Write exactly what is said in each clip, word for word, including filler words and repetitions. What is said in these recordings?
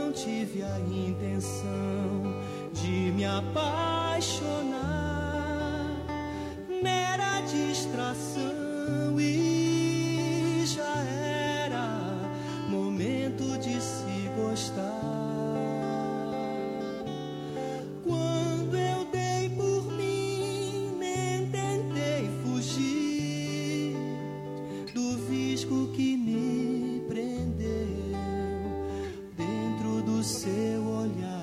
não tive a intenção de me apaixonar, mera distração e já era momento de se gostar. Quando eu dei por mim, nem tentei fugir do visgo que me prendeu dentro do seu olhar.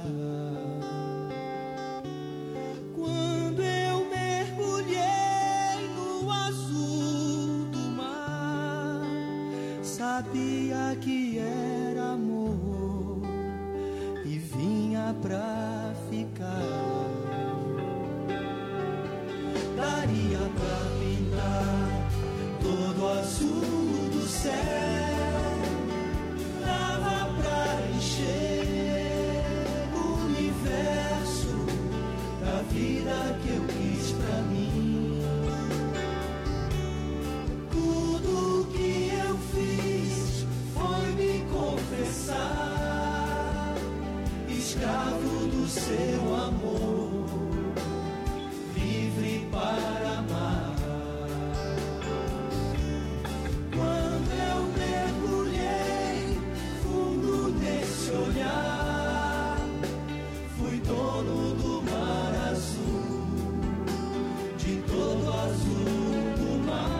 Quando eu mergulhei no azul do mar, sabia que era amor e vinha pra ficar. Daria pra pintar todo o azul do céu, dava pra encher o universo da vida que eu quis pra mim. Tudo que eu fiz foi me confessar, escravo do seu amor, livre para amar. Quando eu mergulhei fundo nesse olhar, fui dono do mar azul, de todo azul do mar.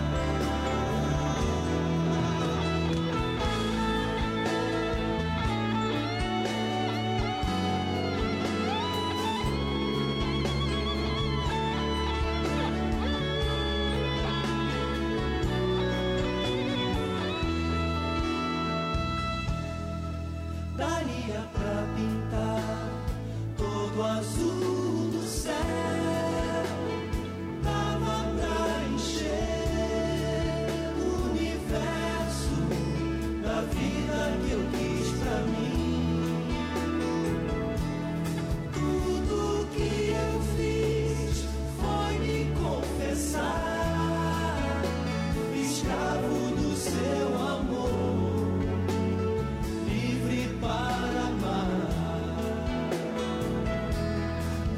Daria pra pintar todo o azul do céu, dava pra encher o universo da vida que eu quis pra mim. Tudo que eu fiz foi me confessar, escravo do seu amor, livre para amar.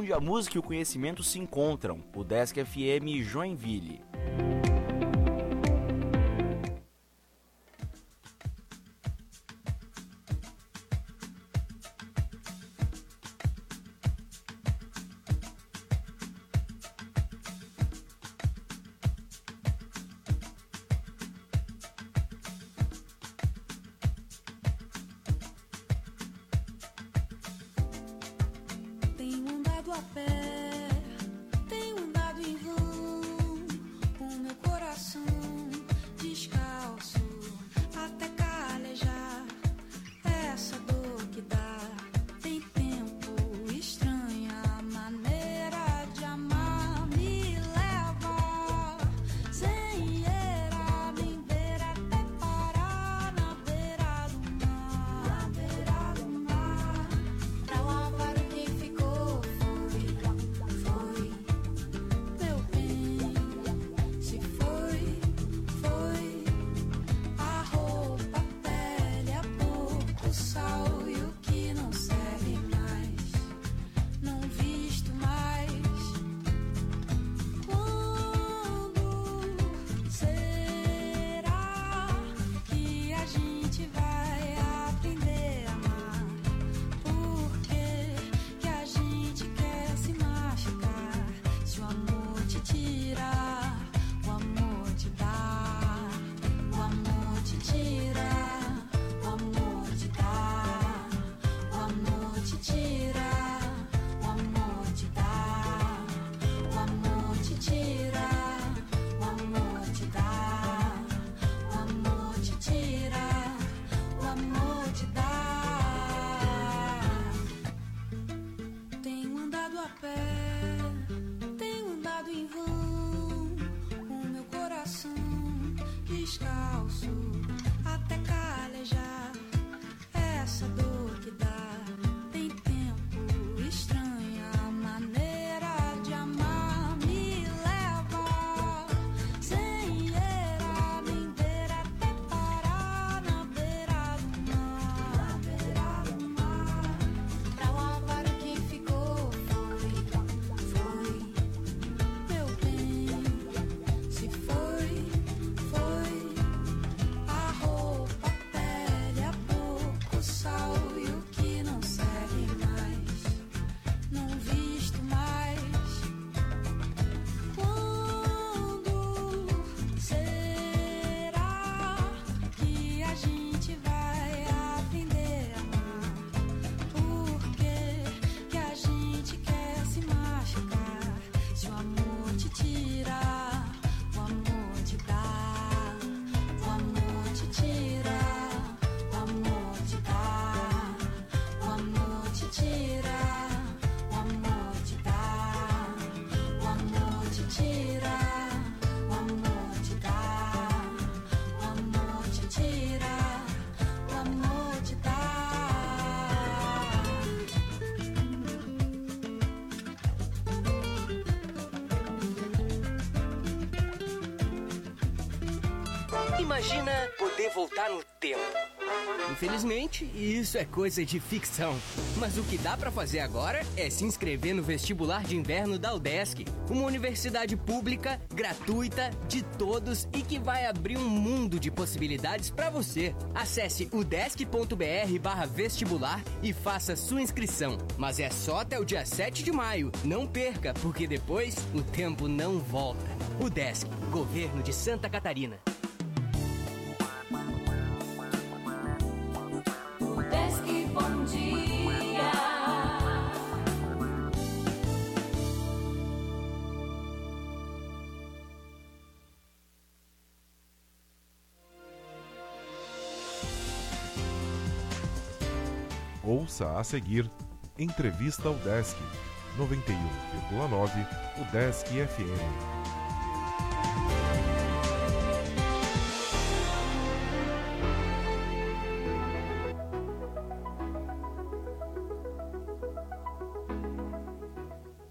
onde a música e o conhecimento se encontram. O Desk F M Joinville. Imagina poder voltar no tempo. Infelizmente, isso é coisa de ficção. Mas o que dá pra fazer agora é se inscrever no vestibular de inverno da UDESC, uma universidade pública, gratuita, de todos e que vai abrir um mundo de possibilidades pra você. Acesse udesc.br barra vestibular e faça sua inscrição. Mas é só até o dia sete de maio. Não perca, porque depois o tempo não volta. UDESC, Governo de Santa Catarina. Ouça a seguir Entrevista UDESC, noventa e um vírgula nove UDESC F M. No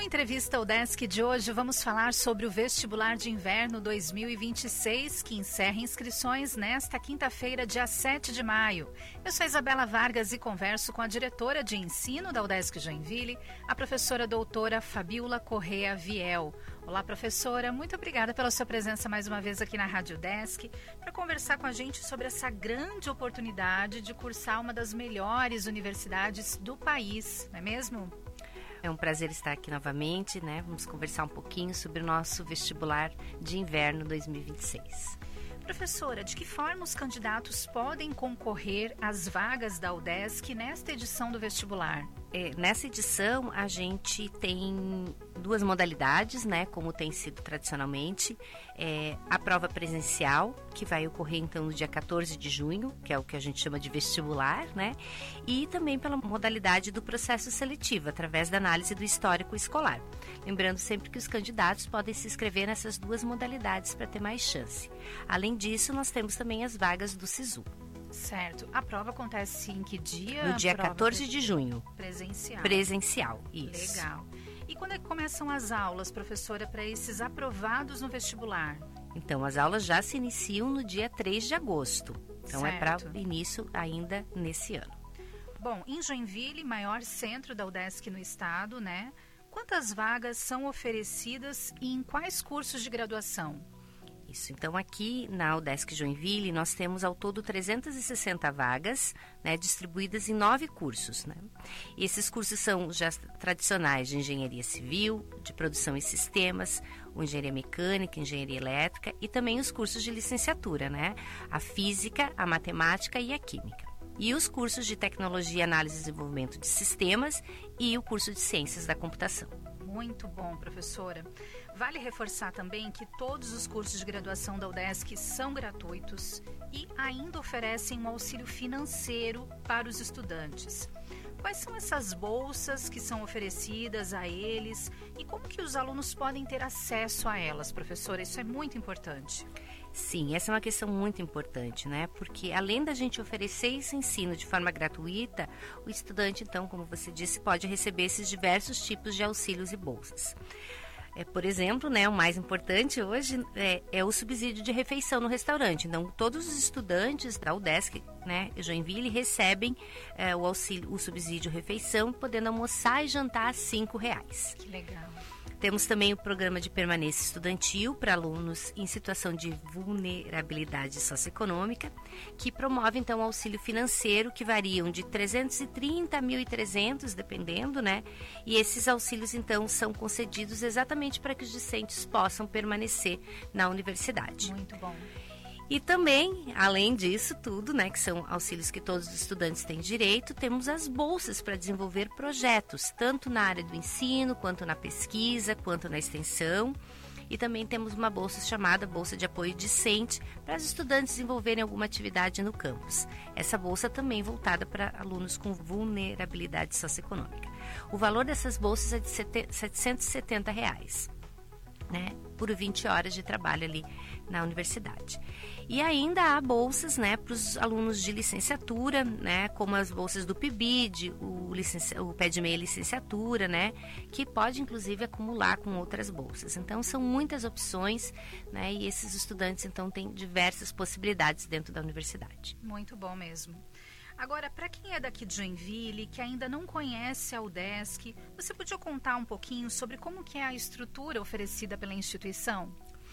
Entrevista UDESC de hoje, vamos falar sobre o Vestibular de Inverno dois mil e vinte e seis, que encerra inscrições nesta quinta-feira, dia sete de maio. Eu sou Isabela Vargas e converso com a diretora de ensino da UDESC Joinville, a professora doutora Fabiola Correa Viel. Olá, professora, muito obrigada pela sua presença mais uma vez aqui na Rádio UDESC para conversar com a gente sobre essa grande oportunidade de cursar uma das melhores universidades do país, não é mesmo? É um prazer estar aqui novamente, né? Vamos conversar um pouquinho sobre o nosso vestibular de inverno dois mil e vinte e seis. Professora, de que forma os candidatos podem concorrer às vagas da UDESC nesta edição do vestibular? É, nessa edição, a gente tem duas modalidades, né, como tem sido tradicionalmente. É, a prova presencial, que vai ocorrer então no dia quatorze de junho, que é o que a gente chama de vestibular, né, e também pela modalidade do processo seletivo, através da análise do histórico escolar. Lembrando sempre que os candidatos podem se inscrever nessas duas modalidades para ter mais chance. Além disso, nós temos também as vagas do SISU. Certo. A prova acontece em que dia? No dia quatorze de junho. Presencial. Presencial, isso. Legal. E quando é que começam as aulas, professora, para esses aprovados no vestibular? Então, as aulas já se iniciam no dia três de agosto. Então, certo. É para início ainda nesse ano. Bom, em Joinville, maior centro da UDESC no estado, né? Quantas vagas são oferecidas e em quais cursos de graduação? Isso. Então, aqui na UDESC Joinville, nós temos ao todo trezentas e sessenta vagas, né, distribuídas em nove cursos. Né? E esses cursos são já tradicionais de engenharia civil, de produção e sistemas, o engenharia mecânica, engenharia elétrica e também os cursos de licenciatura, né? A física, a matemática e a química. E os cursos de tecnologia, análise e desenvolvimento de sistemas e o curso de ciências da computação. Muito bom, professora. Vale reforçar também que todos os cursos de graduação da UDESC são gratuitos e ainda oferecem um auxílio financeiro para os estudantes. Quais são essas bolsas que são oferecidas a eles e como que os alunos podem ter acesso a elas, professora? Isso é muito importante. Sim, essa é uma questão muito importante, né? Porque além da gente oferecer esse ensino de forma gratuita, o estudante, então, como você disse, pode receber esses diversos tipos de auxílios e bolsas. É, por exemplo, né, o mais importante hoje é, é o subsídio de refeição no restaurante. Então, todos os estudantes da UDESC, né, Joinville, recebem é, o auxílio, o subsídio refeição, podendo almoçar e jantar a cinco reais. Que legal. Temos também o programa de permanência estudantil para alunos em situação de vulnerabilidade socioeconômica, que promove, então, auxílio financeiro que variam de trezentos e trinta a mil e trezentos, dependendo, né? E esses auxílios, então, são concedidos exatamente para que os discentes possam permanecer na universidade. Muito bom. E também, além disso tudo, né, que são auxílios que todos os estudantes têm direito, temos as bolsas para desenvolver projetos, tanto na área do ensino, quanto na pesquisa, quanto na extensão. E também temos uma bolsa chamada Bolsa de Apoio Discente, para os estudantes desenvolverem alguma atividade no campus. Essa bolsa também é voltada para alunos com vulnerabilidade socioeconômica. O valor dessas bolsas é de setecentos e setenta reais. Né, por vinte horas de trabalho ali na universidade. E ainda há bolsas, né, para os alunos de licenciatura, né, como as bolsas do P I B I D, o, licenci... o Pé de Meia Licenciatura, né, que pode inclusive acumular com outras bolsas. Então são muitas opções, né, e esses estudantes então têm diversas possibilidades dentro da universidade. Muito bom mesmo. Agora, para quem é daqui de Joinville, que ainda não conhece a UDESC, você podia contar um pouquinho sobre como que é a estrutura oferecida pela instituição?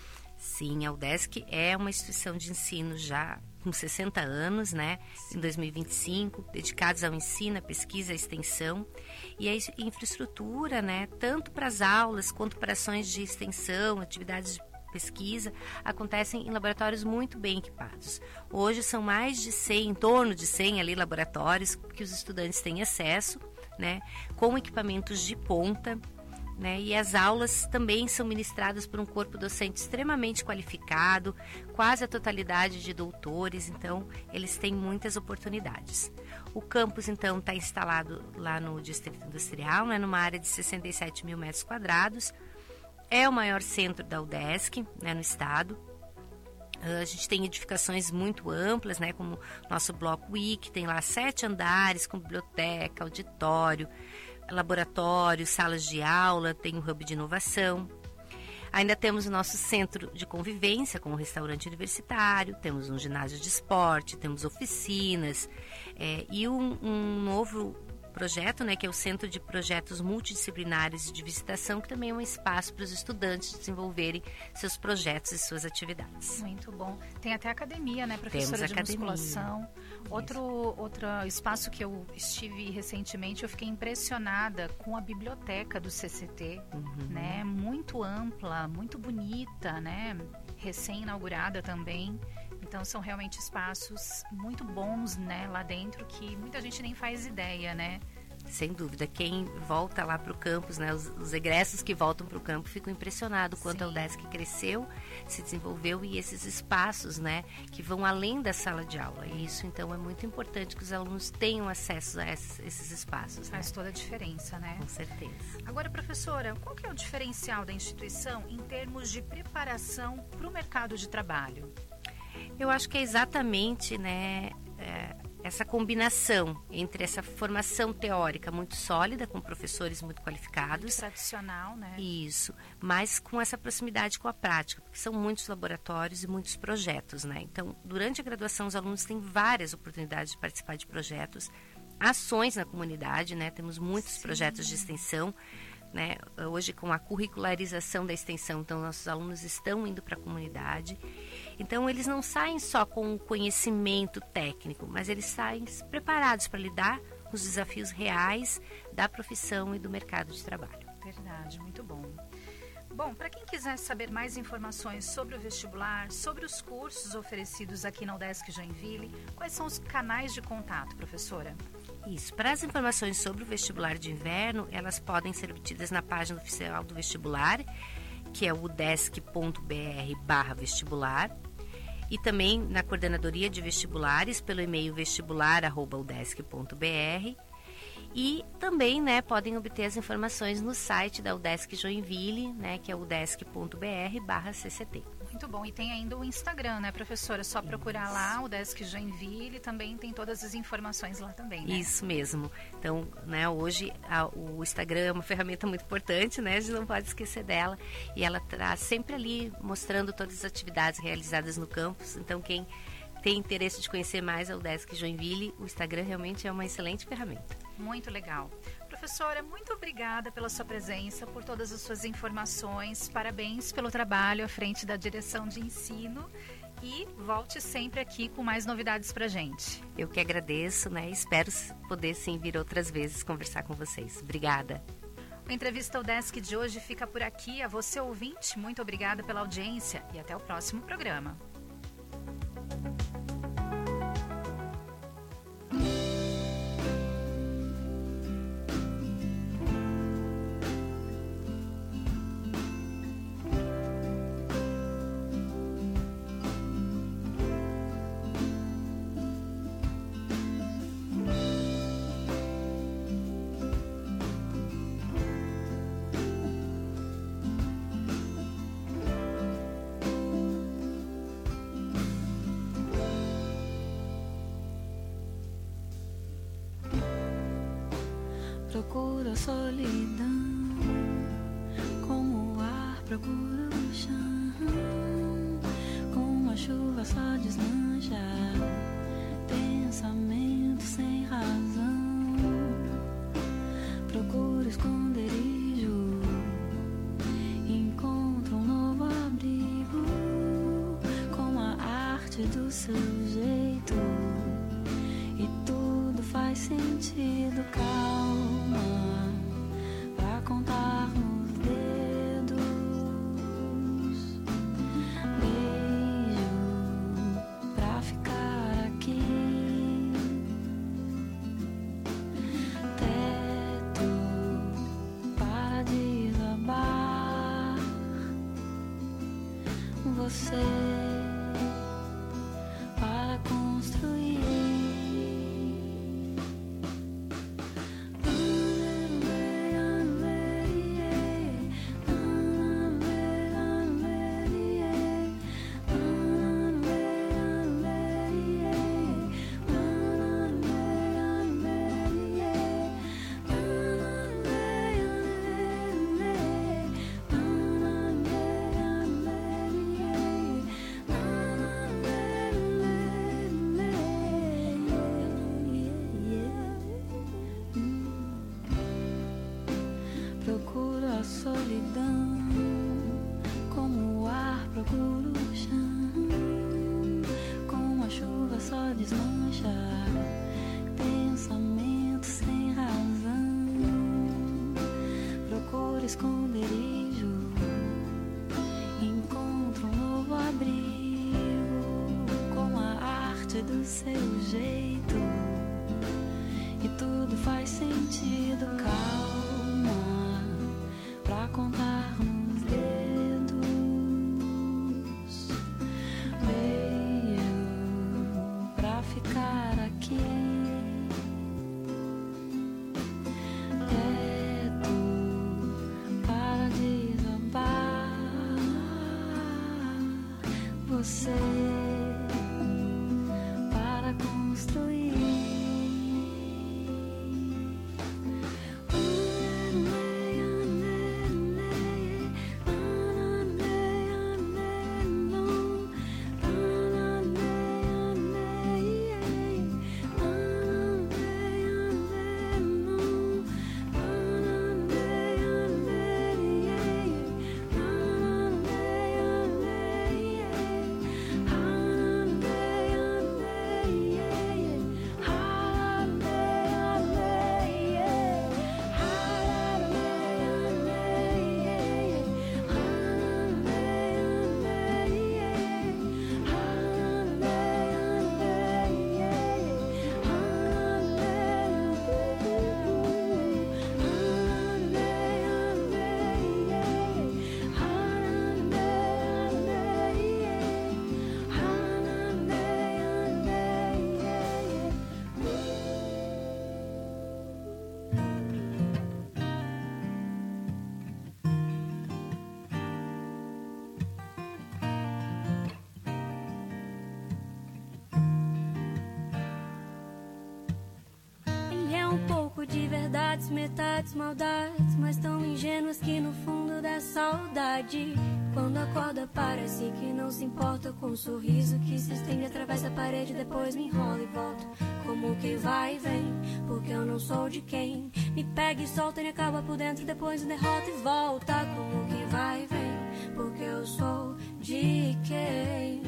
Sim, a UDESC é uma instituição de ensino já com sessenta anos, né? Sim. Em dois mil e vinte e cinco, dedicados ao ensino, à pesquisa, à extensão. E a infraestrutura, né, tanto para as aulas quanto para ações de extensão, atividades de pesquisa, acontecem em laboratórios muito bem equipados. Hoje são mais de cem, em torno de cem ali laboratórios que os estudantes têm acesso, né, com equipamentos de ponta, né, e as aulas também são ministradas por um corpo docente extremamente qualificado, quase a totalidade de doutores, então eles têm muitas oportunidades. O campus, então, está instalado lá no Distrito Industrial, né, numa área de sessenta e sete mil metros quadrados. É o maior centro da UDESC, né, no estado. Uh, a gente tem edificações muito amplas, né, como nosso Bloco I, que tem lá sete andares, com biblioteca, auditório, laboratórios, salas de aula, tem um hub de inovação. Ainda temos o nosso centro de convivência com o restaurante universitário, temos um ginásio de esporte, temos oficinas é, e um, um novo projeto, né, que é o Centro de Projetos Multidisciplinares e de Visitação, que também é um espaço para os estudantes desenvolverem seus projetos e suas atividades. Muito bom. Tem até academia, né, professora Temos de academia. musculação. Outro, outro espaço que eu estive recentemente, eu fiquei impressionada com a biblioteca do C C T, Uhum. né, muito ampla, muito bonita, né, recém-inaugurada também. Então são realmente espaços muito bons, né, lá dentro, que muita gente nem faz ideia, né? Sem dúvida. Quem volta lá para o campus, né, os, os egressos que voltam para o campo ficam impressionados quanto Sim. a UDESC cresceu, se desenvolveu e esses espaços, né, que vão além da sala de aula. E isso, então, é muito importante que os alunos tenham acesso a esses, esses espaços. Né? Faz toda a diferença, né? Com certeza. Agora, professora, qual que é o diferencial da instituição em termos de preparação para o mercado de trabalho? Eu acho que é exatamente, né, é, essa combinação entre essa formação teórica muito sólida, com professores muito qualificados. Muito tradicional, né? Isso, mas com essa proximidade com a prática, porque são muitos laboratórios e muitos projetos, né? Então, durante a graduação, os alunos têm várias oportunidades de participar de projetos, ações na comunidade, né? Temos muitos Sim. projetos de extensão, né? Hoje, com a curricularização da extensão, então, nossos alunos estão indo para a comunidade. Então, eles não saem só com o conhecimento técnico, mas eles saem preparados para lidar com os desafios reais da profissão e do mercado de trabalho. Verdade, muito bom. Bom, para quem quiser saber mais informações sobre o vestibular, sobre os cursos oferecidos aqui na UDESC Joinville, quais são os canais de contato, professora? Isso. Para as informações sobre o vestibular de inverno, elas podem ser obtidas na página oficial do vestibular, que é o udesc.br barra vestibular, e também na coordenadoria de vestibulares pelo e-mail vestibular arroba udesc ponto br. E também, né, podem obter as informações no site da UDESC Joinville, né, que é udesc.br barra cct. Muito bom. E tem ainda o Instagram, né, professora? É só procurar Isso. lá, UDESC Joinville, também tem todas as informações lá também, né? Isso mesmo. Então, né, hoje a, o Instagram é uma ferramenta muito importante, né? A gente não pode esquecer dela. E ela traz sempre ali mostrando todas as atividades realizadas no campus. Então, quem tem interesse de conhecer mais a UDESC Joinville, o Instagram realmente é uma excelente ferramenta. Muito legal. Professora, muito obrigada pela sua presença, por todas as suas informações. Parabéns pelo trabalho à frente da direção de ensino e volte sempre aqui com mais novidades pra gente. Eu que agradeço, né? Espero poder sim vir outras vezes conversar com vocês. Obrigada. A entrevista UDESC de hoje fica por aqui. A você, ouvinte, muito obrigada pela audiência e até o próximo programa. Procuro a solidão, como o ar procura o chão, como a chuva só deslancha, pensamento sem razão. Procuro esconderijo, encontro um novo abrigo, com a arte do seu jeito, e tudo faz sentido. Calma pra contar nos dedos, beijo pra ficar aqui, teto para desabar, você para construir. do seu jeito e tudo faz sentido. Calma pra contar nos dedos. Veio pra ficar aqui. Teto para desabar. Você para construir. De verdades, metades, maldades, mas tão ingênuas que no fundo dá saudade. Quando acorda parece que não se importa com um sorriso que se estende através da parede, depois me enrola e volta. Como quem vai e vem, porque eu não sou de quem me pega e solta e acaba por dentro, depois me derrota e volta. Como quem vai e vem, porque eu sou de quem.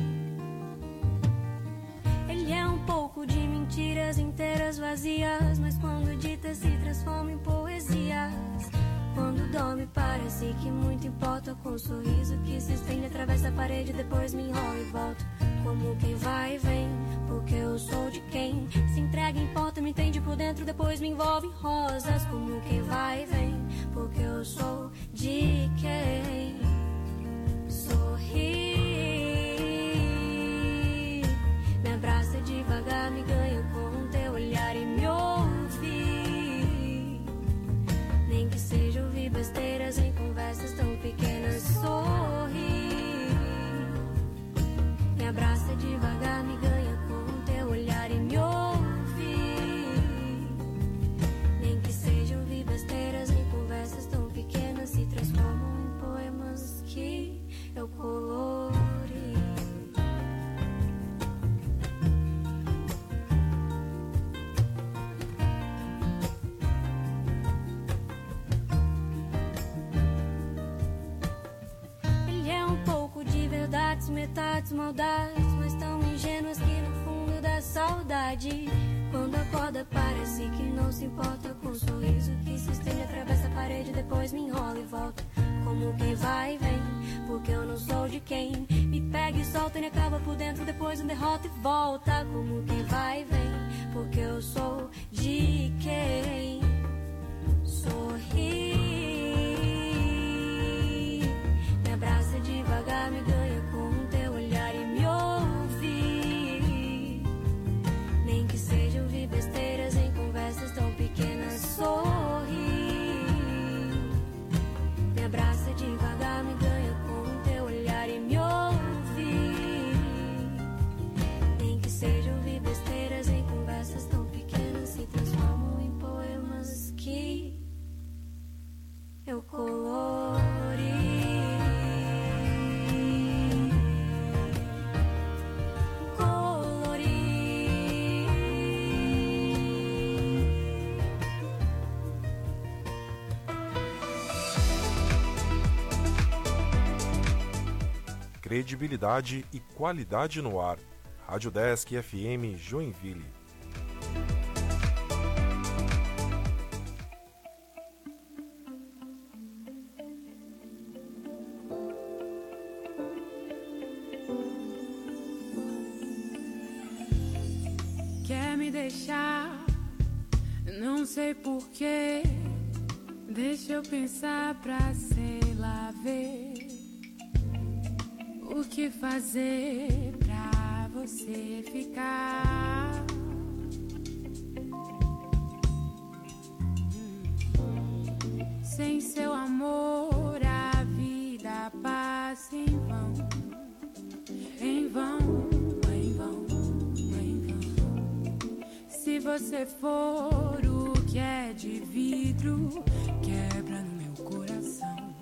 Ele é um pouco de mentiras inteiras vazias, mas quando dita se transforma em poesias. Quando dorme parece que muito importa com um sorriso que se estende através da parede, depois me enrola e volta. Como quem vai e vem, porque eu sou de quem se entrega, importa, me entende por dentro, depois me envolve em rosas. Como quem vai e vem, porque eu sou de quem sorri. Me abraça devagar, me ganha com teu olhar e me ouve. Nem que seja ouvir besteiras em conversas tão pequenas, sorri. Me abraça devagar, me ganha com teu olhar e me ouve. Nem que seja ouvir besteiras em conversas tão pequenas, se transformam em poemas que eu colori. Metades, maldades, mas tão ingênuas que no fundo dá saudade. Quando acorda parece que não se importa com um sorriso que se estende através da parede, depois me enrola e volta. Como quem vai e vem, porque eu não sou de quem me pega e solta e acaba por dentro, depois me derrota e volta. Como quem vai e vem, porque eu sou de quem sorri. Me abraça devagar, me ganha com teu olhar e me ouve. Nem que seja ouvir besteiras em conversas tão pequenas, sorri. Me abraça devagar, me ganha com teu olhar e me ouve. Nem que seja ouvir besteiras em conversas tão pequenas, se transformam em poemas que eu colori. Credibilidade e qualidade no ar. Rádio Desk F M Joinville. me deixar, não sei porquê. Deixa eu pensar pra, sei lá, ver o que fazer pra você ficar. Sem seu amor a vida passa em vão, em vão, em vão, em vão. Se você for o que é de vidro, quebra no meu coração.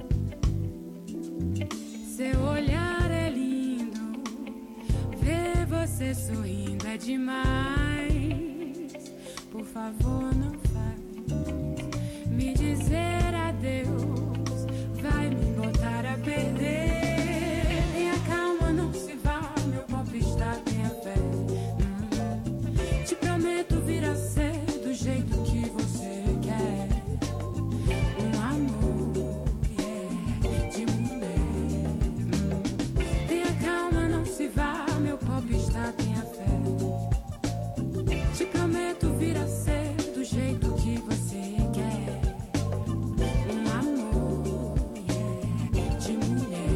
Seu olhar é lindo, ver você sorrindo é demais. Por favor, não faz me dizer adeus, vai me botar a perder. Tenha calma, não se vá, meu popstar, tenha fé. Hum, te prometo vir a ser do jeito que você quer. Um amor, yeah, de mulher. Hum, tenha calma, não se vá, meu popstar, tenha fé. Te prometo vir a ser do jeito que você quer. Um amor, yeah, de mulher.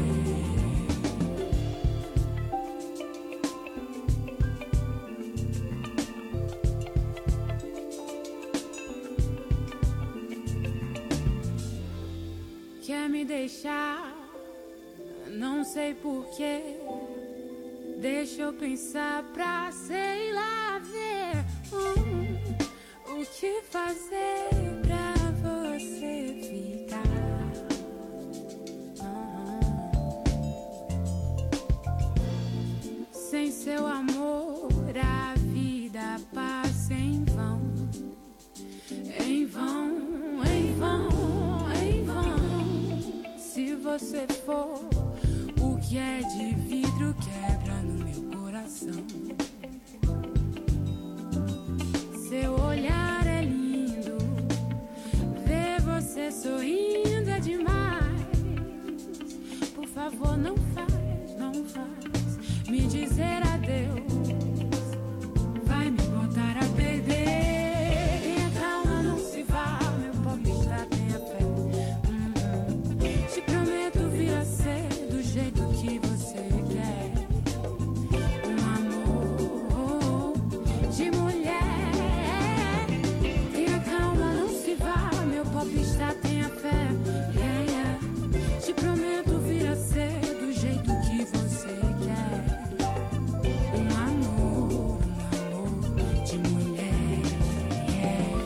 Quer me deixar, não sei porquê. Deixa eu pensar pra, sei lá, ver hum, o que fazer pra você ficar. Uhum. Sem seu amor a vida passa em vão, em vão, em vão, em vão. Se você for o que é de vidro, quebra no meu coração. Seu olhar é lindo, ver você sorrindo é demais. Por favor, não faz, não faz me dizer adeus, vai me botar a perder. Tenha calma, não se vá, meu popstar, tenha fé. Hum, te prometo vir a ser do jeito que você quer. Um amor de mulher. Tenha calma, não se vá, meu popstar, tenha fé. Yeah, yeah. Te prometo vir a ser do jeito que você quer. Um amor, um amor de mulher. Yeah.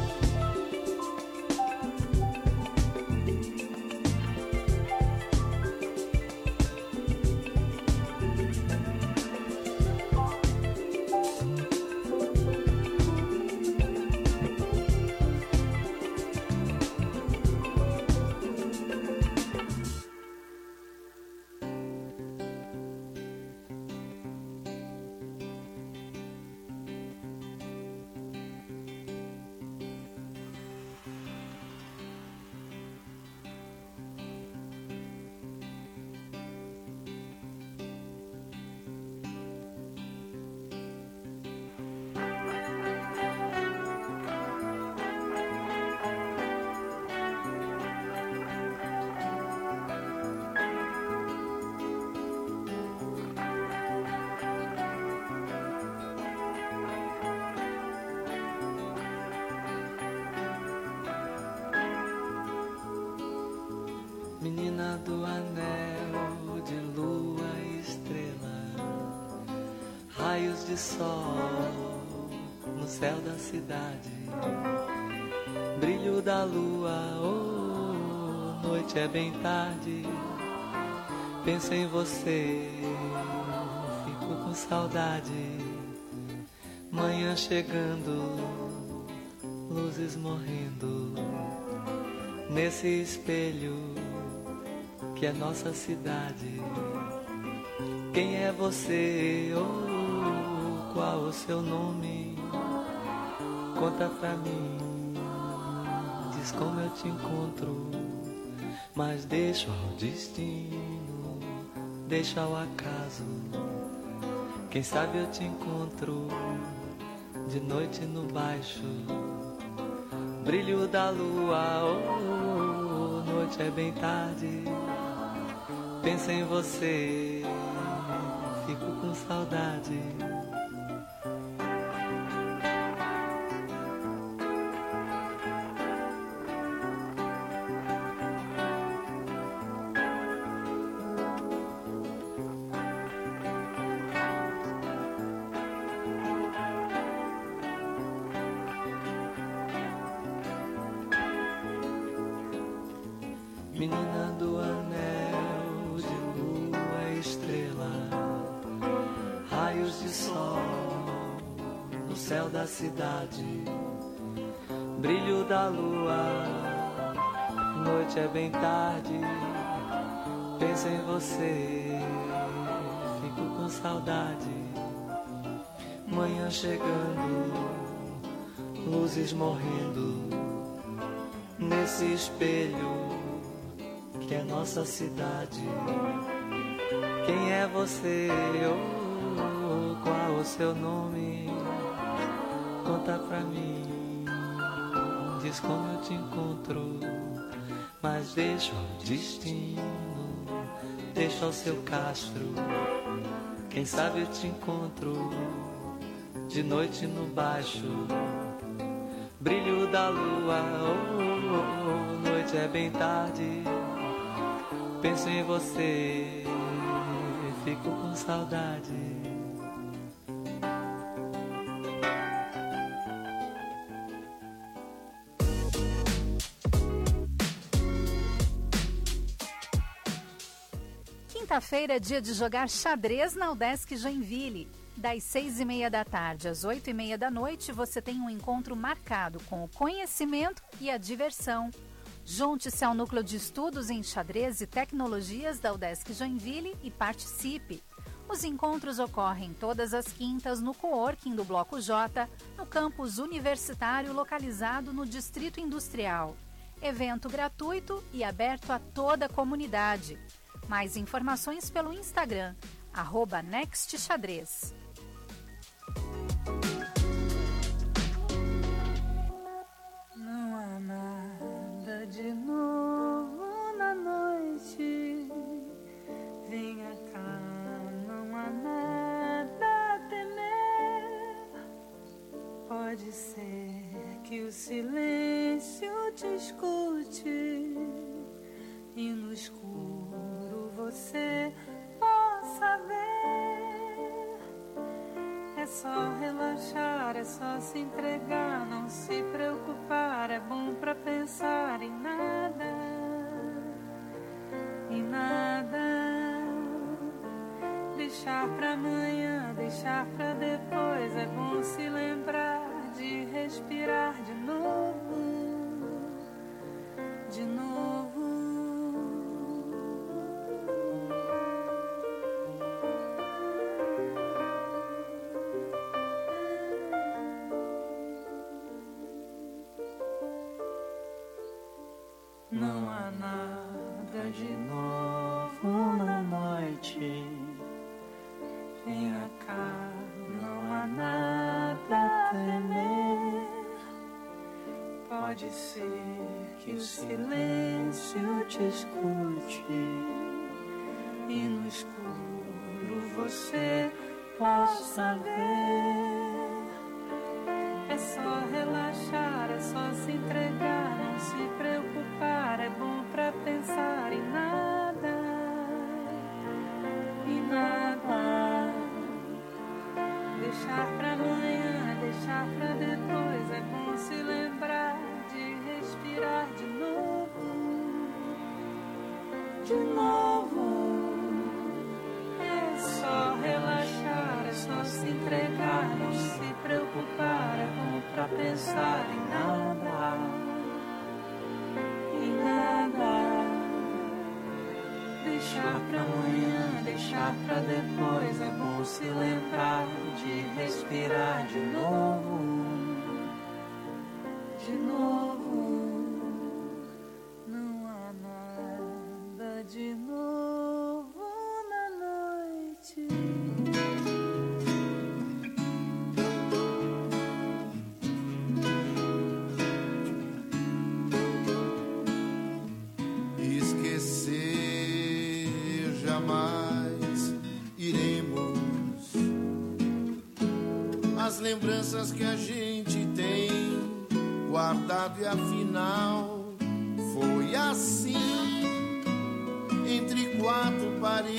Menina do anel de lua e estrela, raios de sol no céu da cidade, brilho da lua, oh, noite é bem tarde. Penso em você, fico com saudade. Manhã chegando, luzes morrendo, nesse espelho que é nossa cidade. Quem é você? Oh, qual o seu nome? Conta pra mim, diz como eu te encontro. Mas deixo ao destino, deixo ao acaso. Quem sabe eu te encontro de noite no baixo, brilho da lua, oh, noite é bem tarde, penso em você, fico com saudade. Menina do anel de lua e estrela, raios de sol no céu da cidade, brilho da lua, noite é bem tarde, penso em você, fico com saudade. Manhã chegando, luzes morrendo, nesse espelho que é nossa cidade. Quem é você? Oh, qual o seu nome? Conta pra mim, diz como eu te encontro, mas deixa o destino, deixa o seu castro. Quem sabe eu te encontro de noite no baixo, brilho da lua, oh, oh, oh, noite é bem tarde, penso em você, fico com saudade. Quinta-feira é dia de jogar xadrez na Udesc Joinville. Das seis e meia da tarde às oito e meia da noite, você tem um encontro marcado com o conhecimento e a diversão. Junte-se ao Núcleo de Estudos em Xadrez e Tecnologias da Udesc Joinville e participe. Os encontros ocorrem todas as quintas no coworking do Bloco J, no campus universitário localizado no Distrito Industrial. Evento gratuito e aberto a toda a comunidade. Mais informações pelo Instagram, arroba nextxadrez. Não há nada de novo na noite, venha cá, não há nada a temer. Pode ser que o silêncio te escute e no escuro você possa ver. É só relaxar, é só se entregar, não se preocupar, é bom pra pensar em nada, em nada. Deixar pra amanhã, deixar pra depois, é bom se lembrar de respirar de novo, de novo. Não há nada de novo na noite, venha cá, não há nada a temer. Pode ser que o silêncio te escute e no escuro você possa ver. É só relaxar, é só se entregar, não se preocupar, é bom pra pensar em nada, em nada. Deixar pra amanhã, deixar pra depois, é bom se lembrar de respirar de novo, de novo. É só relaxar, é só se entregar, não se preocupar, é bom pra pensar em nada, em nada. Deixar pra amanhã, deixar pra depois, é bom se lembrar de respirar de novo, de novo. Não há nada de novo na noite. lembranças que a gente tem guardado, e afinal foi assim, entre quatro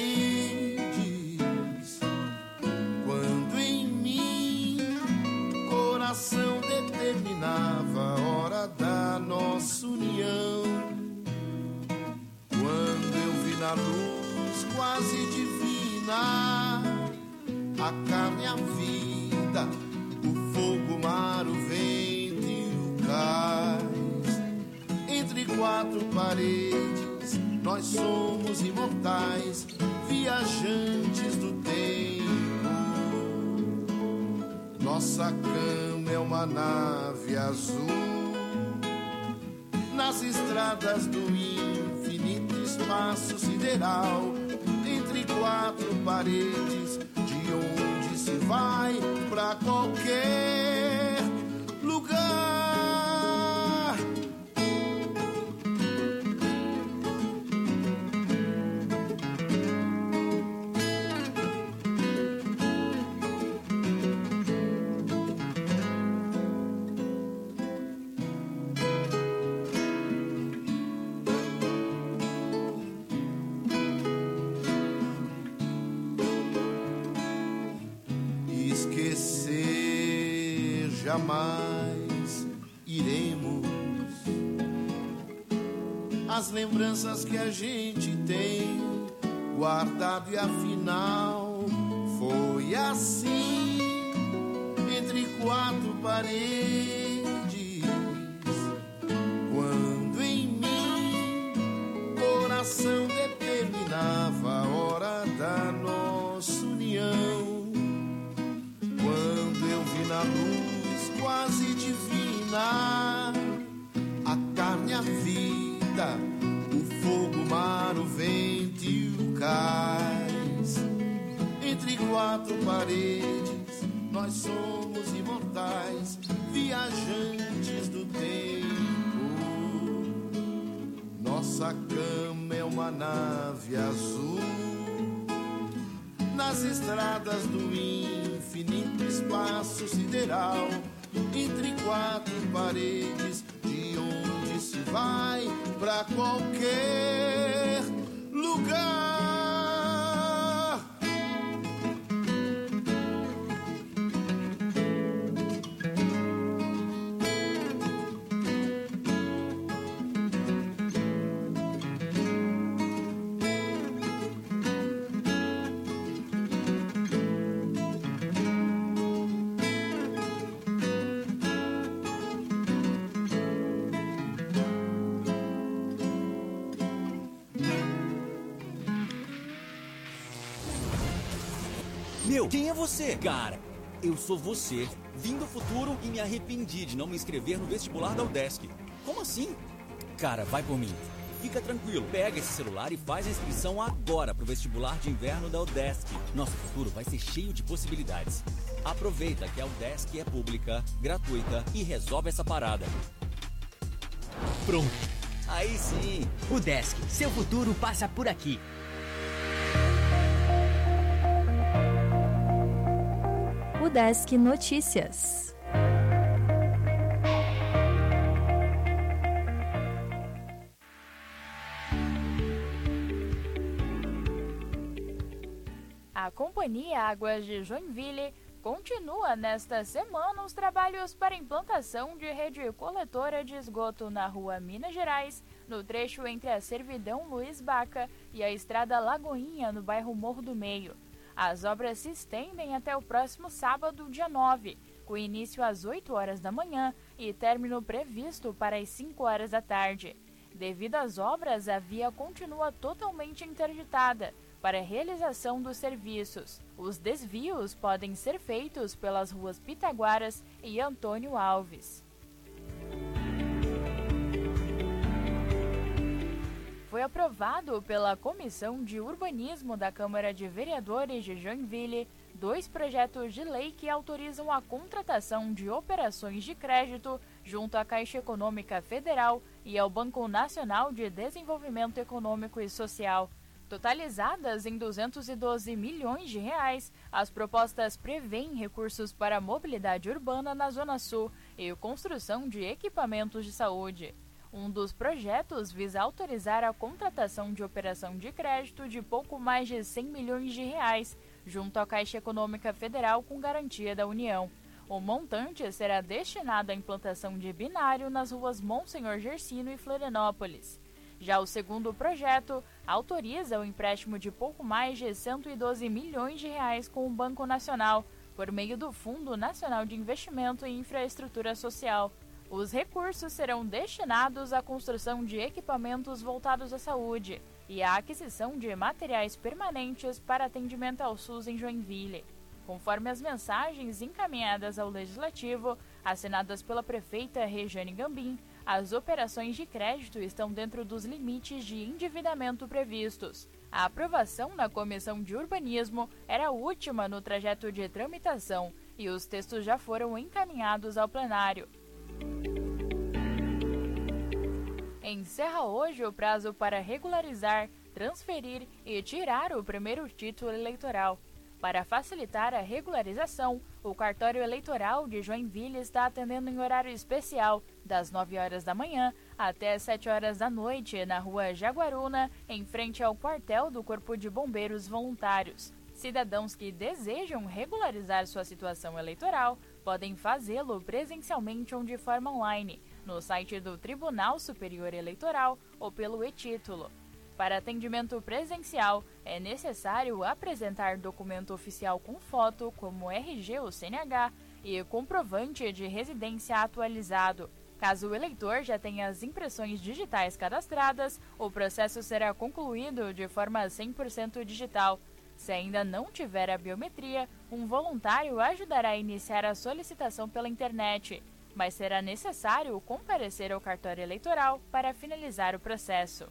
paredes, quando em mim coração determinava a hora da nossa união. Quando eu vi na luz quase divina a carne, a vida, o fogo, o mar, o vento e o cais. Entre quatro paredes nós somos imortais, viajantes do tempo. Nossa cama é uma nave azul nas estradas do infinito espaço sideral. Entre quatro paredes, de onde se vai pra qualquer lugar. Esquecer jamais iremos as lembranças que a gente tem guardado, e afinal foi assim, entre quatro paredes, quando em mim coração determinava a hora da nossa união. Quando eu vi na luz quase divina a carne, a vida, o fogo, o mar, o vento e o cais. Entre quatro paredes nós somos imortais, viajantes do tempo. Nossa cama é uma nave azul nas estradas do infinito espaço sideral. Entre quatro paredes, de onde se vai pra qualquer lugar. Meu, quem é você? Cara, eu sou você. Vim do futuro e me arrependi de não me inscrever no vestibular da UDESC. Como assim? Cara, vai por mim. Fica tranquilo, pega esse celular e faz a inscrição agora pro vestibular de inverno da UDESC. Nosso futuro vai ser cheio de possibilidades. Aproveita que a UDESC é pública, gratuita e resolve essa parada. Pronto. Aí sim. UDESC, seu futuro passa por aqui. UDESC Notícias. A Companhia Águas de Joinville continua nesta semana os trabalhos para implantação de rede coletora de esgoto na rua Minas Gerais, no trecho entre a Servidão Luiz Baca e a Estrada Lagoinha, no bairro Morro do Meio. As obras se estendem até o próximo sábado, dia nove, com início às oito horas da manhã e término previsto para as cinco horas da tarde. Devido às obras, a via continua totalmente interditada para a realização dos serviços. Os desvios podem ser feitos pelas ruas Pitaguaras e Antônio Alves. Foi aprovado pela Comissão de Urbanismo da Câmara de Vereadores de Joinville dois projetos de lei que autorizam a contratação de operações de crédito junto à Caixa Econômica Federal e ao Banco Nacional de Desenvolvimento Econômico e Social. Totalizadas em duzentos e doze milhões de reais, as propostas prevêem recursos para a mobilidade urbana na Zona Sul e construção de equipamentos de saúde. Um dos projetos visa autorizar a contratação de operação de crédito de pouco mais de cem milhões de reais, junto à Caixa Econômica Federal com garantia da União. O montante será destinado à implantação de binário nas ruas Monsenhor Gersino e Florianópolis. Já o segundo projeto autoriza o empréstimo de pouco mais de cento e doze milhões de reais com o Banco Nacional, por meio do Fundo Nacional de Investimento em Infraestrutura Social. Os recursos serão destinados à construção de equipamentos voltados à saúde e à aquisição de materiais permanentes para atendimento ao SUS em Joinville. Conforme as mensagens encaminhadas ao Legislativo, assinadas pela prefeita Rejane Gambim, as operações de crédito estão dentro dos limites de endividamento previstos. A aprovação na Comissão de Urbanismo era a última no trajeto de tramitação e os textos já foram encaminhados ao plenário. Encerra hoje o prazo para regularizar, transferir e tirar o primeiro título eleitoral. Para facilitar a regularização, o cartório eleitoral de Joinville está atendendo em horário especial, das nove horas da manhã até sete horas da noite, na rua Jaguaruna, em frente ao quartel do Corpo de Bombeiros Voluntários. Cidadãos que desejam regularizar sua situação eleitoral podem fazê-lo presencialmente ou de forma online, no site do Tribunal Superior Eleitoral ou pelo e-título. Para atendimento presencial, é necessário apresentar documento oficial com foto, como R G ou C N H, e comprovante de residência atualizado. Caso o eleitor já tenha as impressões digitais cadastradas, o processo será concluído de forma cem por cento digital. Se ainda não tiver a biometria, um voluntário ajudará a iniciar a solicitação pela internet, mas será necessário comparecer ao cartório eleitoral para finalizar o processo.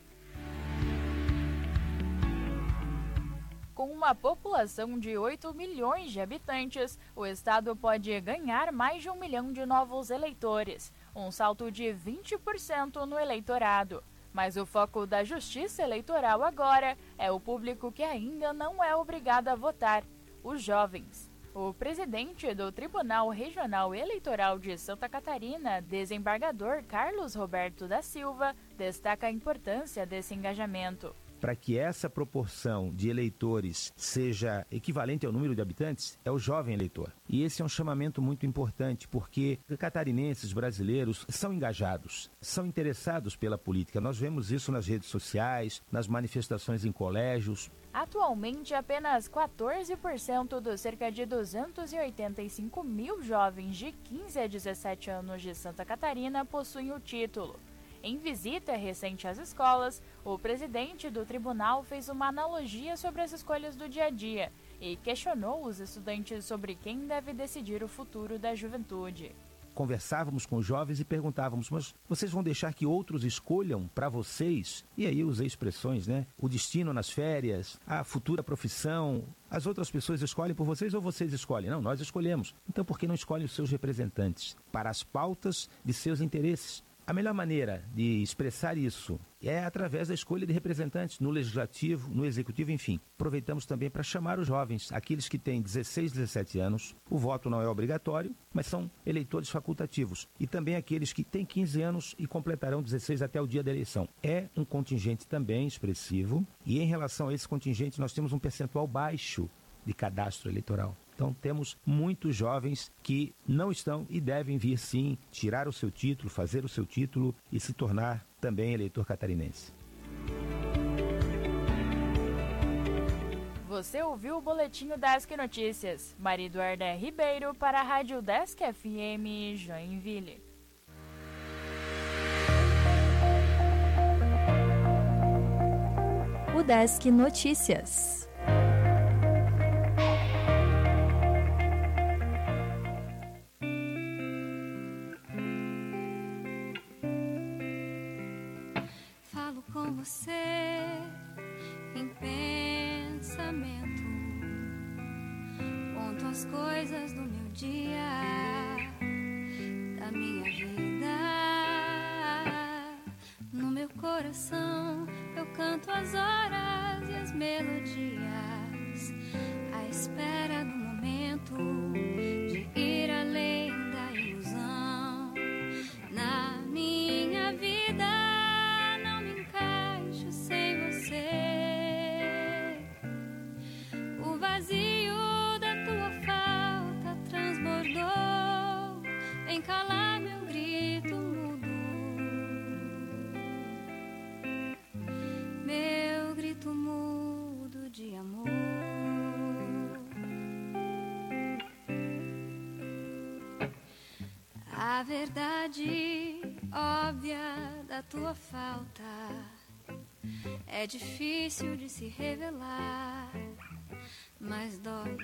Com uma população de oito milhões de habitantes, o estado pode ganhar mais de um milhão de novos eleitores, um salto de vinte por cento no eleitorado. Mas o foco da Justiça Eleitoral agora é o público que ainda não é obrigado a votar, os jovens. O presidente do Tribunal Regional Eleitoral de Santa Catarina, desembargador Carlos Roberto da Silva, destaca a importância desse engajamento. Para que essa proporção de eleitores seja equivalente ao número de habitantes, é o jovem eleitor. E esse é um chamamento muito importante, porque catarinenses, brasileiros, são engajados, são interessados pela política. Nós vemos isso nas redes sociais, nas manifestações em colégios. Atualmente, apenas quatorze por cento dos cerca de duzentos e oitenta e cinco mil jovens de quinze a dezessete anos de Santa Catarina possuem o título. Em visita recente às escolas, o presidente do tribunal fez uma analogia sobre as escolhas do dia a dia e questionou os estudantes sobre quem deve decidir o futuro da juventude. Conversávamos com os jovens e perguntávamos, mas vocês vão deixar que outros escolham para vocês? E aí eu usei expressões, né? O destino nas férias, a futura profissão, as outras pessoas escolhem por vocês ou vocês escolhem? Não, nós escolhemos. Então por que não escolhem os seus representantes para as pautas de seus interesses? A melhor maneira de expressar isso é através da escolha de representantes no Legislativo, no Executivo, enfim. Aproveitamos também para chamar os jovens, aqueles que têm dezesseis, dezessete anos. O voto não é obrigatório, mas são eleitores facultativos. E também aqueles que têm quinze anos e completarão dezesseis até o dia da eleição. É um contingente também expressivo e em relação a esse contingente nós temos um percentual baixo de cadastro eleitoral. Então temos muitos jovens que não estão e devem vir sim tirar o seu título, fazer o seu título e se tornar também eleitor catarinense. Você ouviu o Boletim Desk Notícias. Maria Eduarda Ribeiro para a Rádio Desk F M Joinville. O Desk Notícias. Você em pensamento, conto as coisas do meu dia, da minha vida. No meu coração eu canto as horas e as melodias, à espera do momento de ir além da ilusão. Na minha vida não me encaixo sem você. O vazio da tua falta transbordou. Vem calar meu grito mudo, meu grito mudo de amor. A verdade óbvia da tua falta é difícil de se revelar, mas dói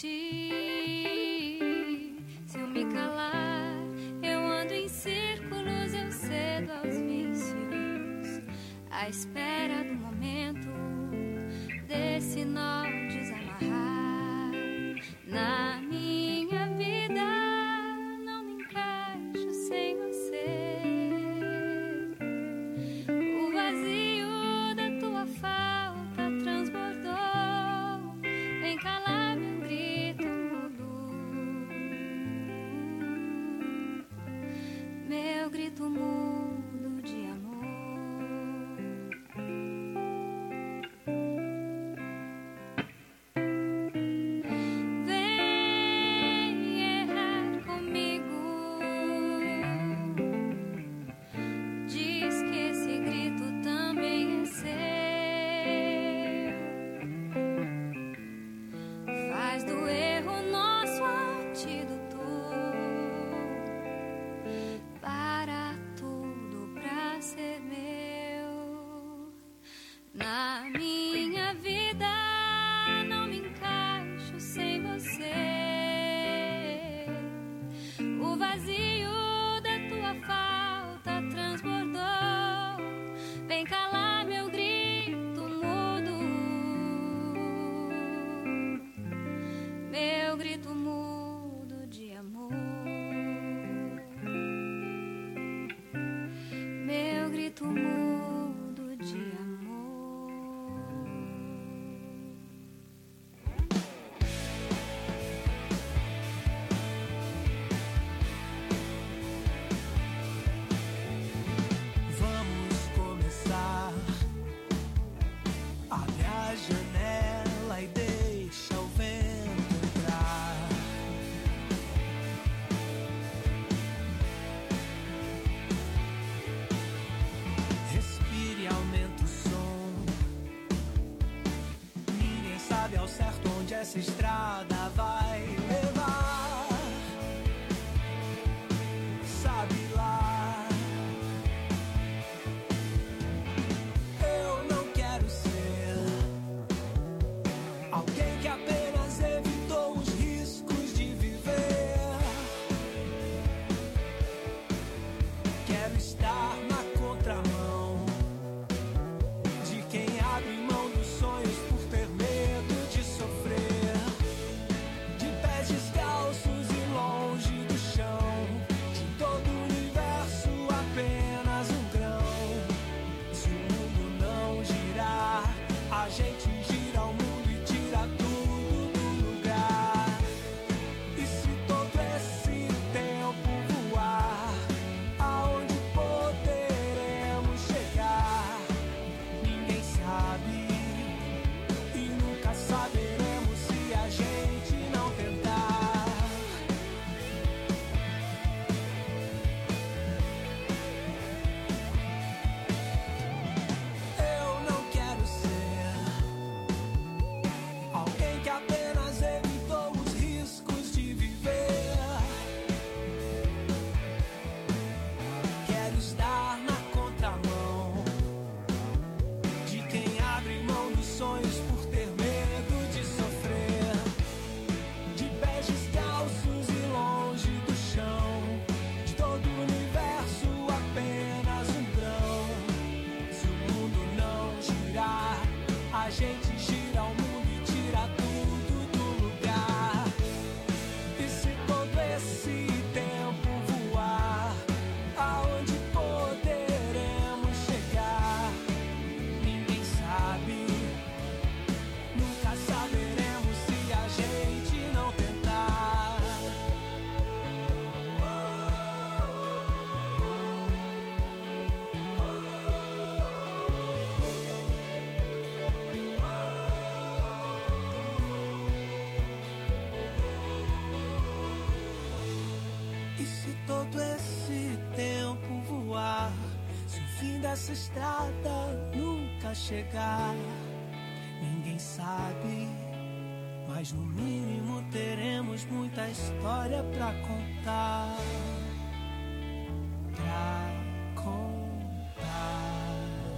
sentir. Se eu me calar, eu ando em círculos, eu cedo aos vícios, à espera do momento desse nó desamarrar. Na minha vida não me encaixo sem você. O vazio da tua falta transbordou. Vem calar meu grito mudo, meu grito mudo de amor. Vem errar comigo, diz que esse grito também é seu. Faz do erro nosso antídoto para tudo, pra ser meu. Na minha vida não me encaixo sem você. O vazio da tua falta transbordou. Vem calar meu grito mudo, meu grito mudo de amor, meu grito mudo de amor. Vamos começar. Abre a janela e deixa o vento entrar. Respire, aumenta o som. Ninguém sabe ao certo onde essa estrada vai levar. Sabe lá. Eu não quero ser alguém que apenas evitou os riscos de viver. Quero estar na contramão de quem abre mão dos sonhos por ter medo de sofrer. sinto esse tempo voar. Se o fim dessa estrada nunca chegar, ninguém sabe, mas no mínimo teremos muita história pra contar. Pra contar.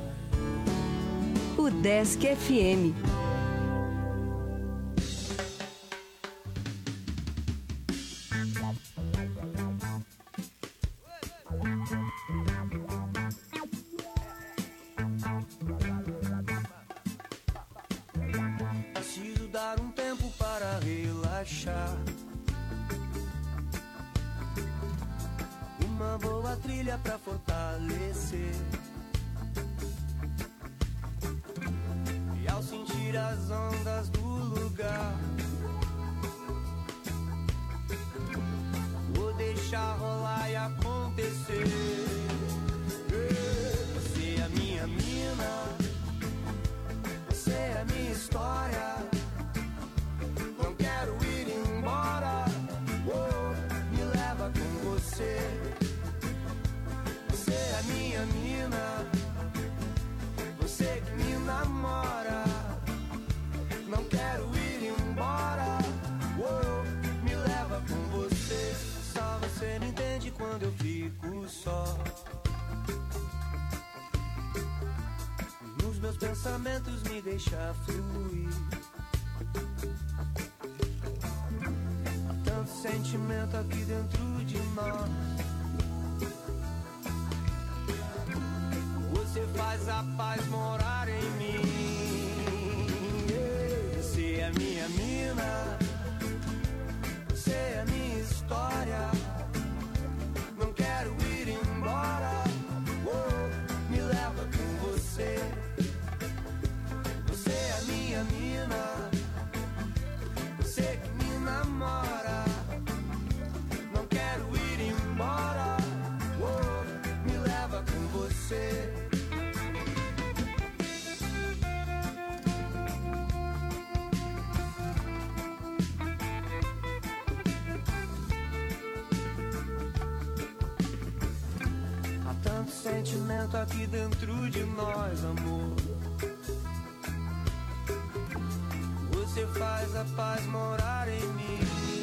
O Desk F M. Preciso dar um tempo para relaxar. Uma boa trilha pra fortalecer. E ao sentir as ondas do lugar, vou deixar rolar e acontecer. Você é a minha mina, você é a minha história. Não quero ir embora, oh, me leva com você. Você é a minha mina, você que me namora. Não quero ir embora, oh, me leva com você. Só você não entende quando eu fico só. Nos meus pensamentos me deixa fluir. Há tanto sentimento aqui dentro de nós. Você faz a paz morar em mim. Você é minha mina, você é minha história. Não quero ir embora, oh, me leva com você. Você é minha mina, você que me namora. Não quero ir embora, oh, me leva com você. Há tanto sentimento aqui dentro de nós, amor. Você faz a paz morar em mim.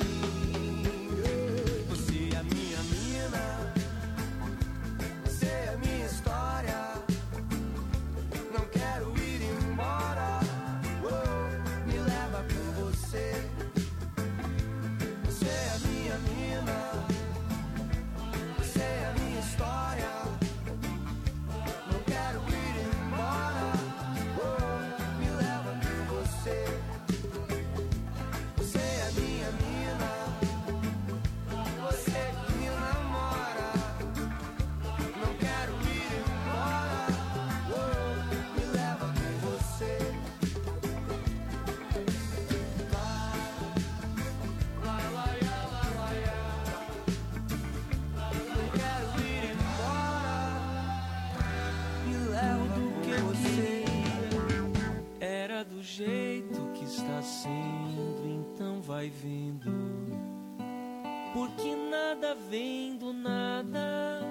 Você é a minha mina, você é a minha história. Não quero ir embora, oh, me leva com você. Você é a minha mina, você é a minha história. Não quero ir embora, oh, me leva com você. Você é a minha mina, você que me namora. Não quero ir embora, oh, me leva com você. Lá, lá, lá, lá, lá, lá. Não quero ir embora, me leva com que você. Era do jeito que está sendo, então vai vendo. Porque nada vem do nada.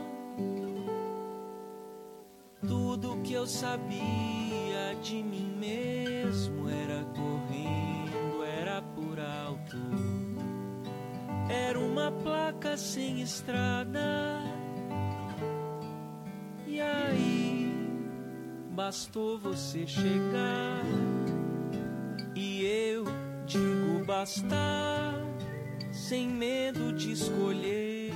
Tudo que eu sabia de mim mesmo era correndo, era por alto. Era uma placa sem estrada. E aí, bastou você chegar. E eu digo bastar, sem medo de escolher.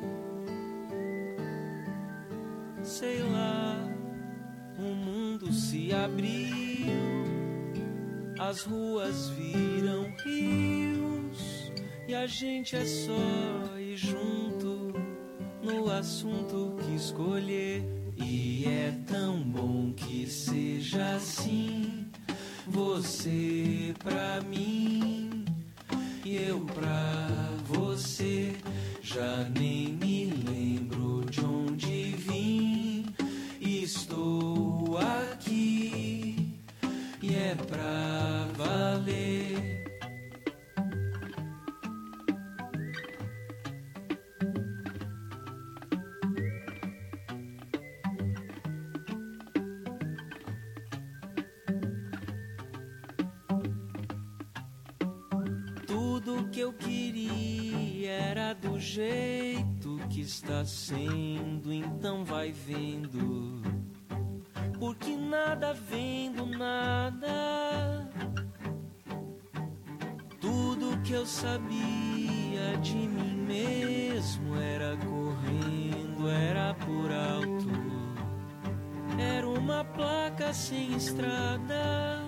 Sei lá, o mundo se abriu, as ruas viram rios, e a gente é só ir junto no assunto que escolher. E é tão bom que seja assim, você pra mim e eu pra você. Já nem me lembro de onde vim. Estou aqui e é pra valer. que eu queria era do jeito que está sendo, então vai vendo, porque nada vem do nada. Tudo que eu sabia de mim mesmo era correndo, era por alto, era uma placa sem estrada.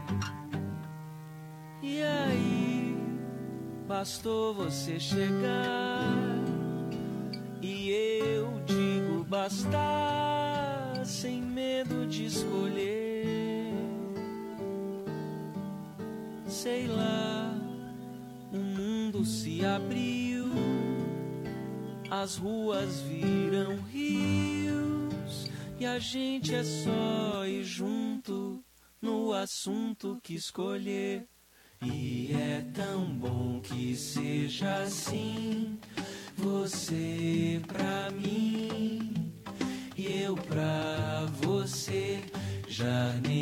E aí, bastou você chegar, e eu digo bastar, sem medo de escolher. Sei lá, o mundo se abriu, as ruas viram rios, e a gente é só ir junto no assunto que escolher. E é tão bom que seja assim, você pra mim e eu pra você. Já nem